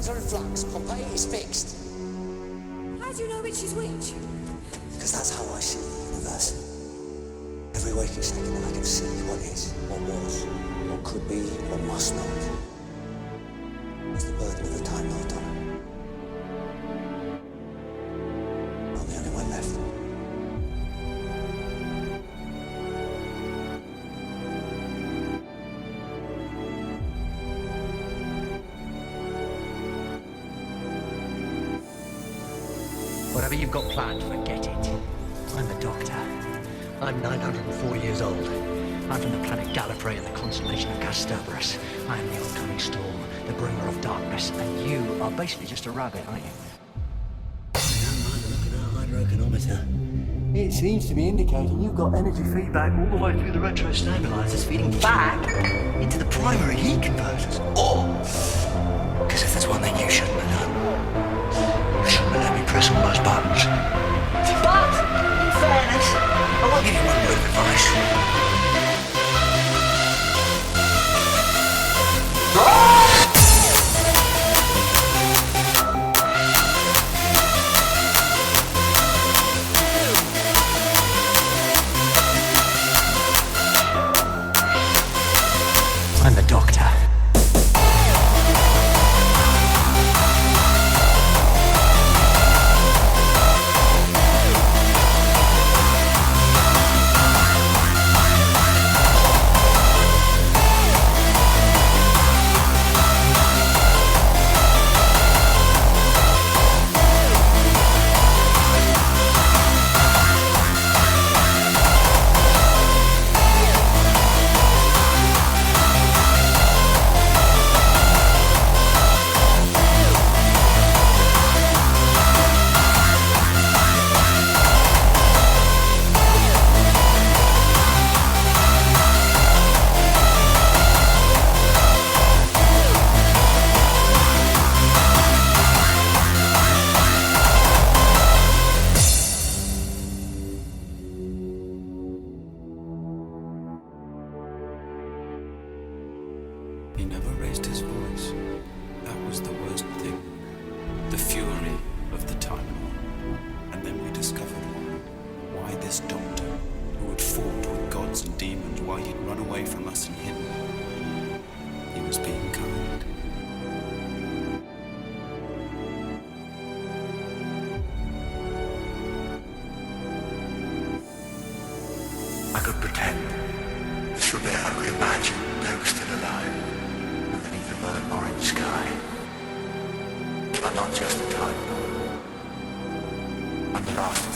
planets are in flux. Pompeii is fixed. How do you know which is which? Because that's how I see the universe. Every waking second I can see what is, what was, what could be, what must not. It's the burden of the Time Lord on it. I'm the only one left. Whatever you've got planned, forget it. I'm the Doctor. I'm 904 years old. I'm from the planet Gallifrey and the constellation of Kasterborous. I am the oncoming storm, the bringer of darkness, and you are basically just a rabbit, aren't you? Look at our hydroeconometer. It seems to be indicating you've got energy feedback all the way through the retro stabilizers, feeding back into the primary heat converters. Or, because if there's one thing you shouldn't have done, you shouldn't have let me press all those buttons. But, in fairness, I won't give you one word of advice. I'm the Doctor. He never raised his voice. That was the worst thing. The fury of the Time Lord. And then we discovered why this Doctor, who had fought with gods and demons, why he'd run away from us and hidden. He was being kind. I could pretend. For a bit I could imagine they were still alive. Beneath the burnt orange sky. I'm not just a Time Lord. I'm the last